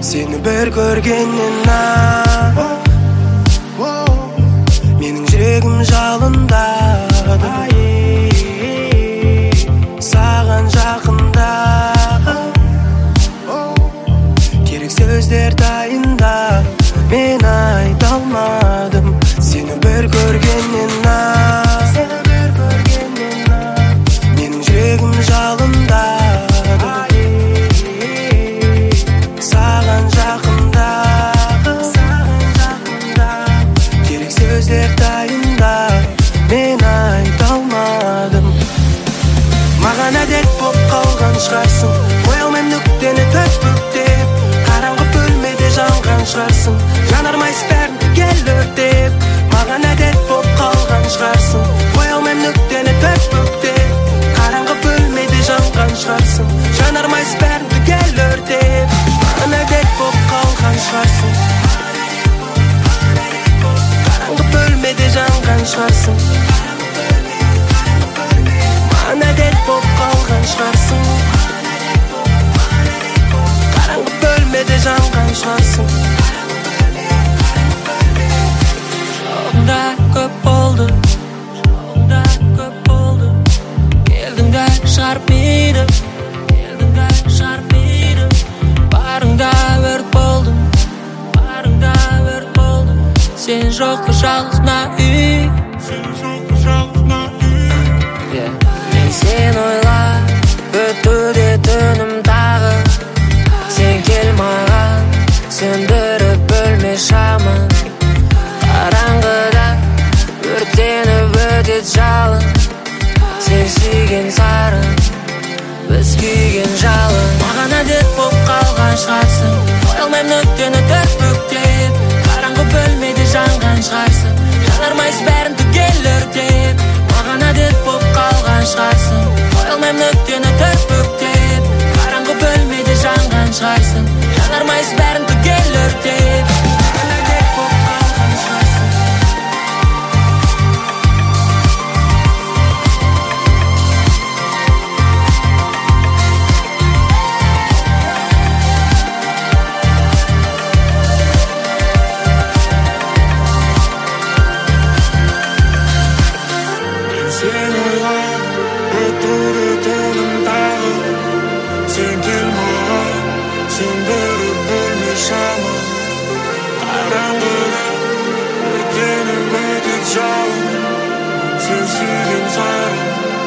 Seni bir görgenden mening жүрегім жалындады. Саған жақында керек сөздер дайында, мен айта алмадым. Сені бір көргеннен менің жүрегім жалындады. Саған жақында керек сөздер дайында, мен айта алмадым. Маған әдет боп қалған шығарсың, қоя алмайм нүктені төрт бүктеп. Қараңғы бөлмеде жанған шығарсың, жанармайсыз бәрін түгел өртеп. Маған әдет боп қалған шығарсың, қоя алмайм нүктені төрт бүктеп. Қараңғы бөлмеде жанған шығарсың, жанармайсыз бәрін түгел өртеп. Маған әдет боп қалған шығарсың, қараңғы бөлмеде жанған шығарсың. Маған әдет боп қалған шығарсың, қараңғы бөлмеде жанған шығарсың. Жолыңда көп болды, келдің да шығарып мені, барыңда өрт болдым, сен жоқты жалғызна үй. Мен сен ойлап өтуде түнім тағы, сен кел маған сөндіріп бөлме шамын. Қараңғыда өртеніп өтеді жалын, сен сүйген сарын, біз күйген жалын. Маған әдет боп қалған шығарсың, қоя алмайм нүктені төрт бүктеп. Қараңғы бөлмеде жанған шығарсың, жанармайсыз бәрін түгел өртеп. Маған әдет боп қалған шығарсың, қоя алмайм нүктені төрт бүктеп. Қараңғы бөлмеде жанған шығарсың, жанармайсыз бәрін түгел өртеп. Маған әдет боп қалған шығарсың. Сен ойлап өтуде түнім тағы, сен кел маған сөндіріп бөлме шамын. Қараңғыда өртеніп өтеді жалын, сен сүйген сарын,